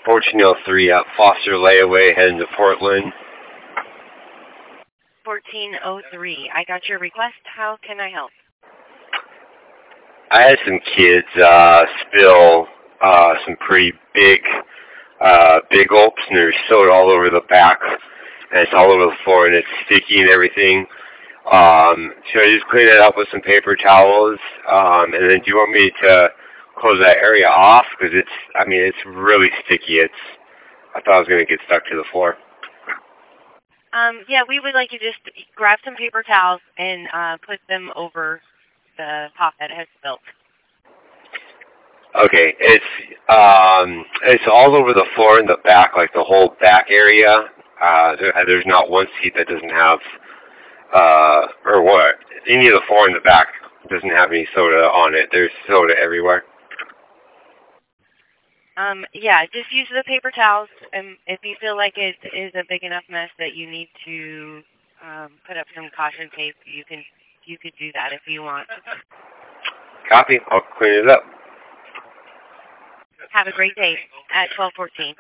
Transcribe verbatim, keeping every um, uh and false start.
fourteen oh three at Foster Layaway, heading to Portland. fourteen oh three. I got your request. How can I help? I had some kids uh, spill uh, some pretty big, uh, big gulps, and there's soda all over the back, and it's all over the floor, and it's sticky and everything. Um, should I just clean it up with some paper towels? Um, and then do you want me to close that area off? Because it's, I mean, it's really sticky. It's, I thought I was going to get stuck to the floor. Um, yeah, we would like you to just grab some paper towels and uh, put them over the pot that has spilt. Okay, it's um, it's all over the floor in the back, like the whole back area. Uh, there, there's not one seat that doesn't have, uh, or what, any of the floor in the back doesn't have any soda on it. There's soda everywhere. Um, yeah, just use the paper towels, and if you feel like it is a big enough mess that you need to um, put up some caution tape, you can you could do that if you want. Copy. I'll clean it up. Have a great day at twelve fourteen.